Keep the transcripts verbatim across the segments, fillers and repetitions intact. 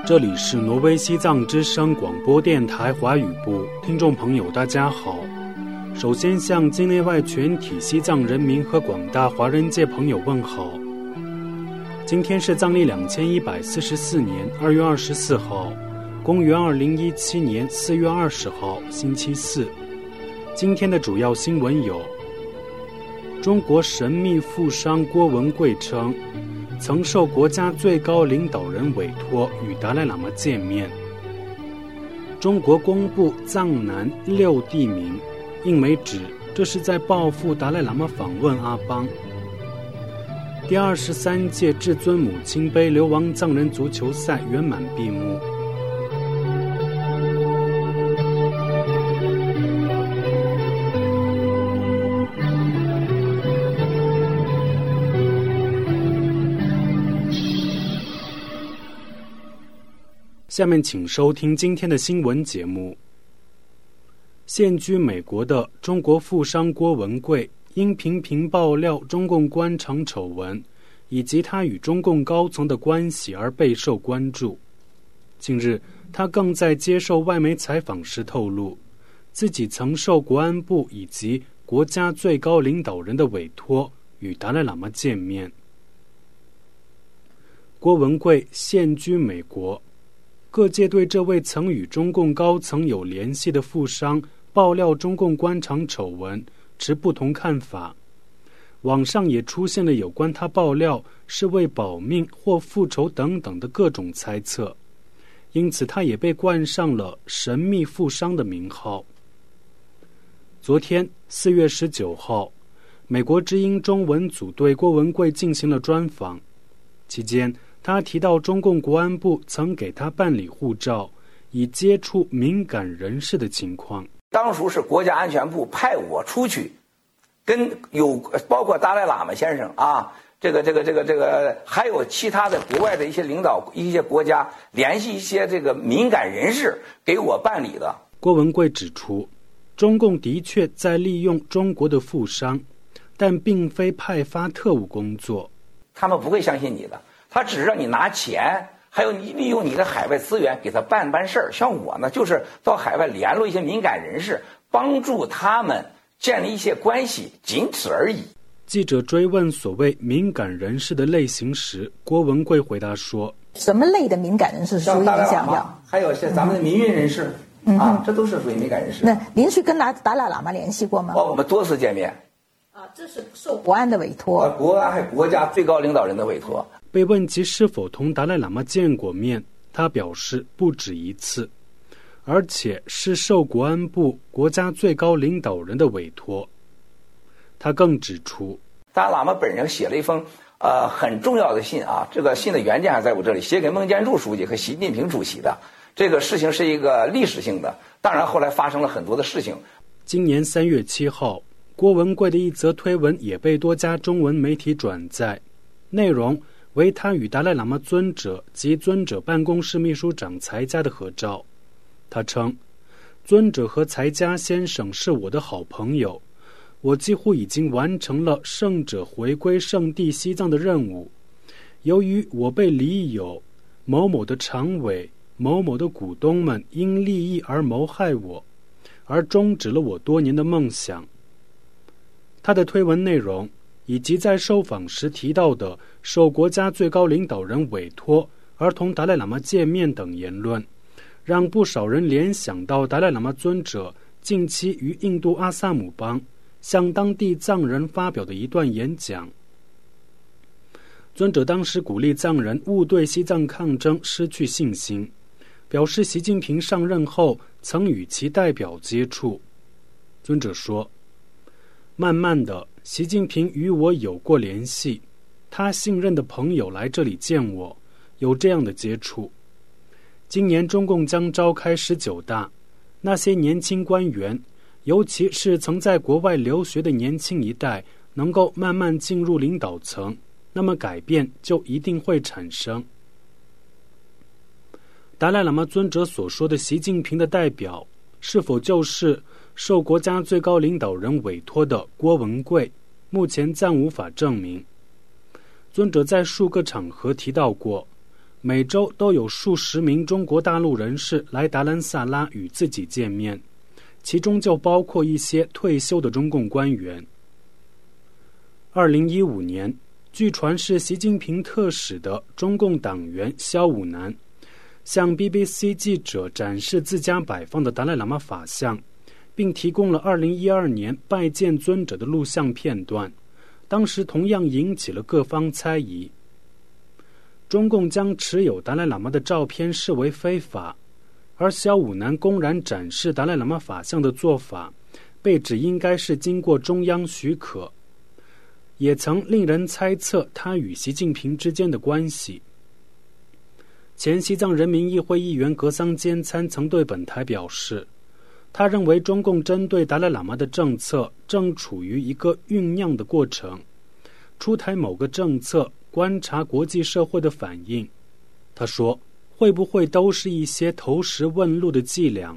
这里是挪威西藏之声广播电台华语部，听众朋友大家好。首先向境内外全体西藏人民和广大华人界朋友问好。今天是藏历两千一百四十四年二月二十四号，公元二零一七年四月二十号，星期四。今天的主要新闻有：中国神秘富商郭文贵称，曾受国家最高领导人委托与达赖喇嘛见面。中国公布藏南六地名，印媒指这是在报复达赖喇嘛访问阿邦。第二十三届至尊母亲杯流亡藏人足球赛圆满闭幕。下面请收听今天的新闻节目。现居美国的中国富商郭文贵因频频爆料中共官场丑闻以及他与中共高层的关系而备受关注。近日，他更在接受外媒采访时透露，自己曾受国安部以及国家最高领导人的委托与达赖喇嘛见面。郭文贵现居美国，各界对这位曾与中共高层有联系的富商爆料中共官场丑闻持不同看法，网上也出现了有关他爆料是为保命或复仇等等的各种猜测，因此他也被冠上了神秘富商的名号。昨天四月十九号，美国之音中文组对郭文贵进行了专访，期间他提到中共国安部曾给他办理护照，以接触敏感人士的情况。 当初是国家安全部派我出去，跟有包括达赖喇嘛先生啊，这个这个这个这个，还有其他的国外的一些领导、一些国家联系一些这个敏感人士给我办理的。 郭文贵指出，中共的确在利用中国的富商，但并非派发特务工作。 他们不会相信你的。他只是让你拿钱，还有你利用你的海外资源给他办办事儿。像我呢，就是到海外联络一些敏感人士，帮助他们建立一些关系，仅此而已。 记者追问所谓敏感人士的类型时，郭文贵回答说： 什么类的敏感人士属于你想要？ 还有像咱们的民运人士、嗯、啊，这都是属于敏感人士。 那您去跟达达赖喇嘛联系过吗？ 哦，我们多次见面。 啊，这是受国安的委托。 国安还国家最高领导人的委托。 被问及是否同达赖喇嘛见过面，他表示不止一次，而且是受国安部国家最高领导人的委托。他更指出， 达赖喇嘛本人写了一封呃很重要的信啊，这个信的原件还在我这里，写给孟建柱书记和习近平主席的。这个事情是一个历史性的，当然后来发生了很多的事情。 今年三月七号，郭文贵的一则推文也被多家中文媒体转载，内容为他与达赖喇嘛尊者及尊者办公室秘书长才家的合照。他称，尊者和才家先生是我的好朋友，我几乎已经完成了圣者回归圣地西藏的任务。由于我被李友、某某的常委、某某的股东们因利益而谋害我，而终止了我多年的梦想。他的推文内容以及在受访时提到的受国家最高领导人委托而同达赖喇嘛见面等言论，让不少人联想到达赖喇嘛尊者近期于印度阿萨姆邦向当地藏人发表的一段演讲。尊者当时鼓励藏人勿对西藏抗争失去信心，表示习近平上任后曾与其代表接触。尊者说，慢慢的，习近平与我有过联系，他信任的朋友来这里见我，有这样的接触。今年中共将召开十九大，那些年轻官员，尤其是曾在国外留学的年轻一代，能够慢慢进入领导层，那么改变就一定会产生。达赖喇嘛尊者所说的习近平的代表，是否就是受国家最高领导人委托的郭文贵，目前暂无法证明。尊者在数个场合提到过， 每周都有数十名中国大陆人士来达兰萨拉与自己见面，其中就包括一些退休的中共官员。二零一五年，据传是习近平特使的中共党员肖武南向 B B C 记者展示自家摆放的达赖喇嘛法像，并提供了二零一二年拜见尊者的录像片段，当时同样引起了各方猜疑。中共将持有达赖喇嘛的照片视为非法，而肖武南公然展示达赖喇嘛法像的做法，被指应该是经过中央许可，也曾令人猜测他与习近平之间的关系。前西藏人民议会议员格桑坚参曾对本台表示，他认为中共针对达赖喇嘛的政策正处于一个酝酿的过程，出台某个政策，观察国际社会的反应。他说，会不会都是一些投石问路的伎俩？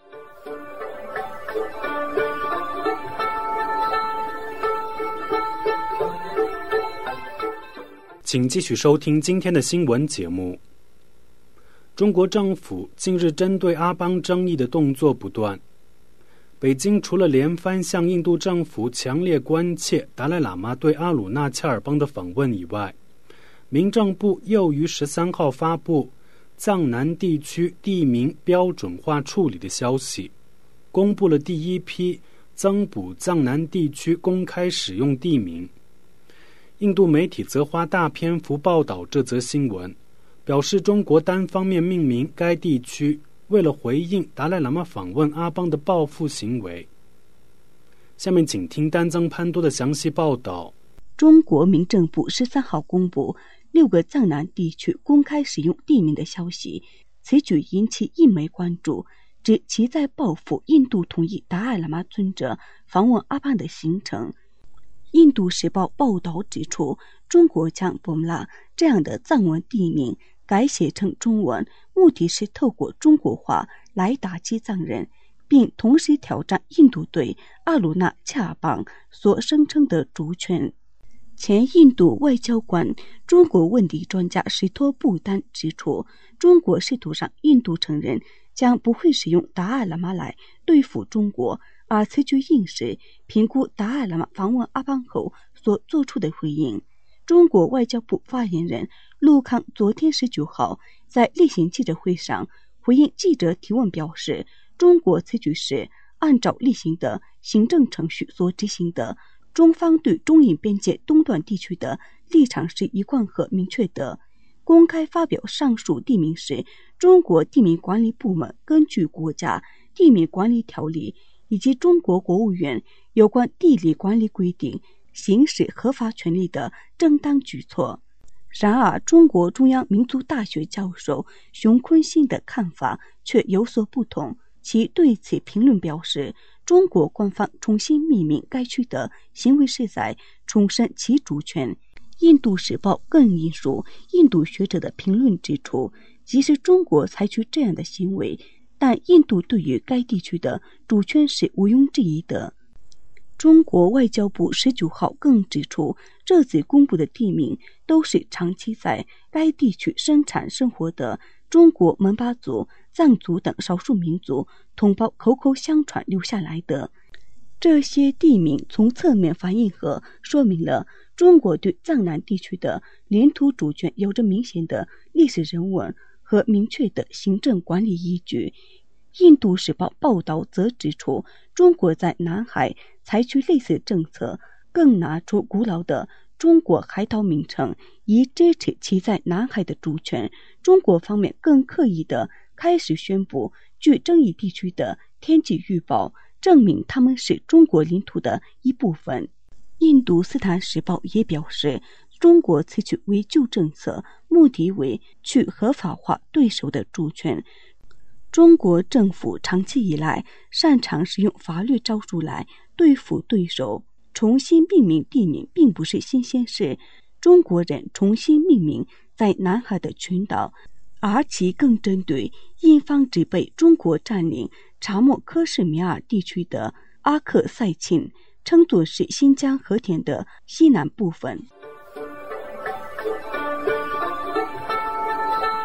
请继续收听今天的新闻节目。中国政府近日针对阿邦争议的动作不断。北京除了连番向印度政府强烈关切达赖喇嘛对阿鲁纳恰尔邦的访问以外，民政部又于十三号发布藏南地区地名标准化处理的消息，公布了第一批增补藏南地区公开使用地名。印度媒体则花大篇幅报道这则新闻，表示中国单方面命名该地区，为了回应达赖喇嘛访问阿邦的报复行为。下面请听丹增潘多的详细报道。 中国民政部十三号公布六个藏南地区公开使用地名的消息，此举引起印媒关注，指其在报复印度同意达赖喇嘛尊者访问阿邦的行程。印度时报报道指出，中国将博姆拉这样的藏文地名改写成中文，目的是透过中国化来打击藏人，并同时挑战印度对阿鲁纳恰尔邦所声称的主权。前印度外交官、中国问题专家史托布丹指出，中国试图让印度承认将不会使用达赖喇嘛来对付中国，而此举应是评估达赖喇嘛访问阿邦后所做出的回应。中国外交部发言人陆康昨天十九号在例行记者会上回应记者提问表示，中国此举是按照例行的行政程序所执行的，中方对中印边界东段地区的立场是一贯和明确的。公开发表上述地名时，中国地名管理部门根据国家地名管理条例以及中国国务院有关地理管理规定行使合法权利的正当举措。然而，中国中央民族大学教授熊坤新的看法却有所不同，其对此评论表示，中国官方重新命名该区的行为是在重申其主权。印度时报更引述印度学者的评论指出，即使中国采取这样的行为，但印度对于该地区的主权是毋庸置疑的。中国外交部十九号更指出，这次公布的地名都是长期在该地区生产生活的中国门巴族、藏族等少数民族同胞口口相传留下来的。这些地名从侧面反映和说明了中国对藏南地区的领土主权有着明显的历史人文和明确的行政管理依据。印度时报报道则指出，中国在南海采取类似政策，更拿出古老的中国海岛名称以支持其在南海的主权。中国方面更刻意地开始宣布具争议地区的天气预报，证明他们是中国领土的一部分。印度斯坦时报也表示，中国采取围救政策，目的为去合法化对手的主权。中国政府长期以来擅长使用法律招数来对付对手，重新命名地名并不是新鲜事。中国人重新命名在南海的群岛，而其更针对印方只被中国占领查莫克什米尔地区的阿克塞钦，称作是新疆和田的西南部分。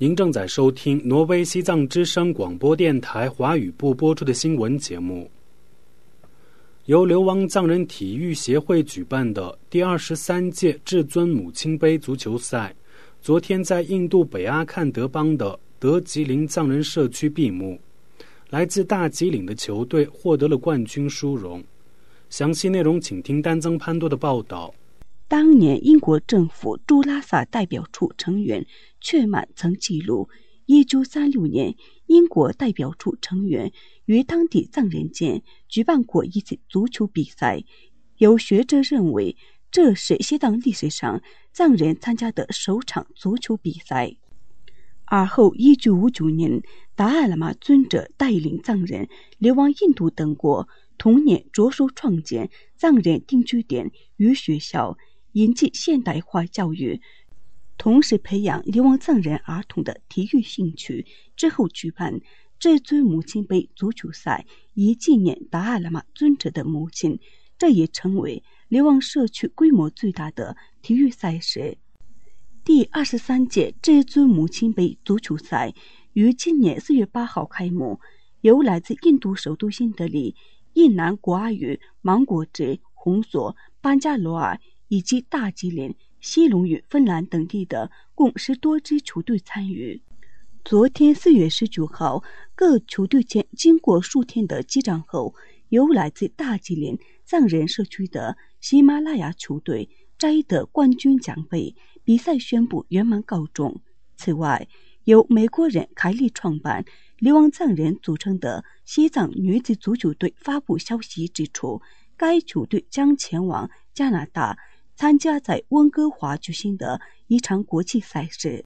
您正在收听挪威西藏之声广播电台华语部播出的新闻节目。由流亡藏人体育协会举办的第二十三届至尊母亲杯足球赛，昨天在印度北阿坎德邦的德吉林藏人社区闭幕。来自大吉岭的球队获得了冠军殊荣。详细内容请听丹增潘多的报道。 当年英国政府驻拉萨代表处成员却满曾记录，一九三六年英国代表处成员与当地藏人间举办过一次足球比赛。有学者认为，这是西藏历史上藏人参加的首场足球比赛。而后一九五九年达赖喇嘛尊者带领藏人流亡印度等国，同年着手创建藏人定居点与学校，引进现代化教育，同时培养流亡藏人儿童的体育兴趣。之后举办至尊母亲杯足球赛，以纪念达赖喇嘛尊者的母亲，这也成为流亡社区规模最大的体育赛事。第二十三届至尊母亲杯足球赛于今年四月八号开幕，由来自印度首都新德里、印南果阿语、芒果直、红索、班加罗尔以及大吉林、西隆与芬兰等地的共十多支球队参与。昨天四月十九号，各球队间经过数天的激战后，由来自大吉林藏人社区的喜马拉雅球队摘得冠军奖杯，比赛宣布圆满告终。此外，由美国人凯利创办、流亡藏人组成的西藏女子足球队发布消息指出，该球队将前往加拿大参加在温哥华举行的一场国际赛事。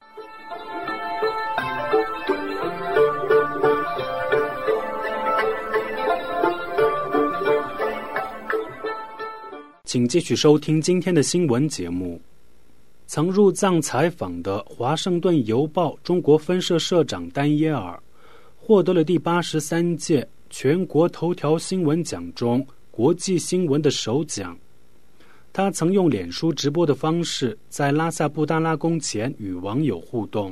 请继续收听今天的新闻节目。曾入藏采访的华盛顿邮报中国分社社长丹耶尔获得了第八十三届全国头条新闻奖中国际新闻的首奖。他曾用脸书直播的方式在拉萨布达拉宫前与网友互动。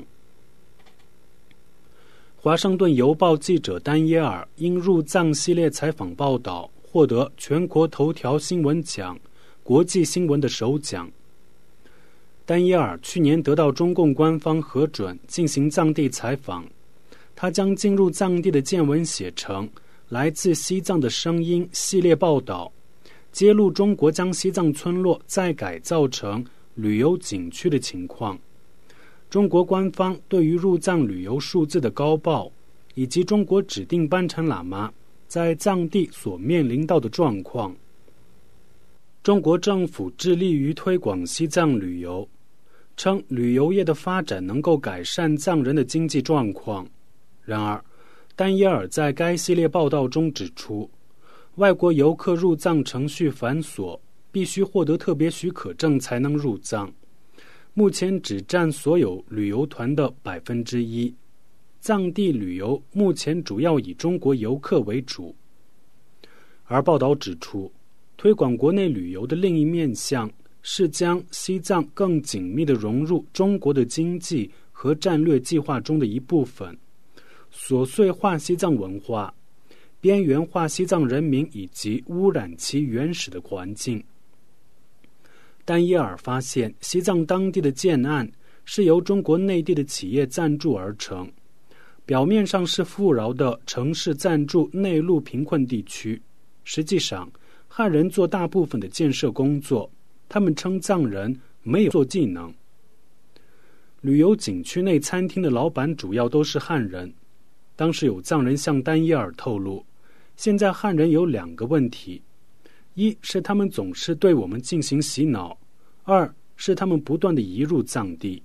华盛顿邮报记者丹耶尔因入藏系列采访报道获得全国头条新闻奖国际新闻的首奖。丹耶尔去年得到中共官方核准进行藏地采访，他将进入藏地的见闻写成来自西藏的声音系列报道，揭露中国将西藏村落再改造成旅游景区的情况，中国官方对于入藏旅游数字的高报，以及中国指定班禅喇嘛在藏地所面临到的状况。中国政府致力于推广西藏旅游，称旅游业的发展能够改善藏人的经济状况。然而，丹耶尔在该系列报道中指出，外国游客入藏程序繁琐，必须获得特别许可证才能入藏，目前只占所有旅游团的百分之一。藏地旅游目前主要以中国游客为主。而报道指出，推广国内旅游的另一面向是将西藏更紧密地融入中国的经济和战略计划中的一部分，琐碎化西藏文化，边缘化西藏人民以及污染其原始的环境。丹耶尔发现，西藏当地的建案是由中国内地的企业赞助而成，表面上是富饶的城市赞助内陆贫困地区，实际上汉人做大部分的建设工作，他们称藏人没有做技能。旅游景区内餐厅的老板主要都是汉人。当时有藏人向丹耶尔透露，现在汉人有两个问题，一是他们总是对我们进行洗脑，二是他们不断地移入藏地。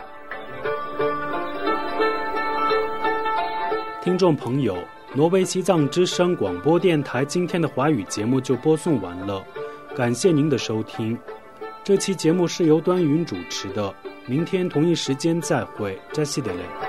听众朋友，挪威西藏之声广播电台今天的华语节目就播送完了，感谢您的收听。这期节目是由端云主持的，明天同一时间再会，扎西德勒。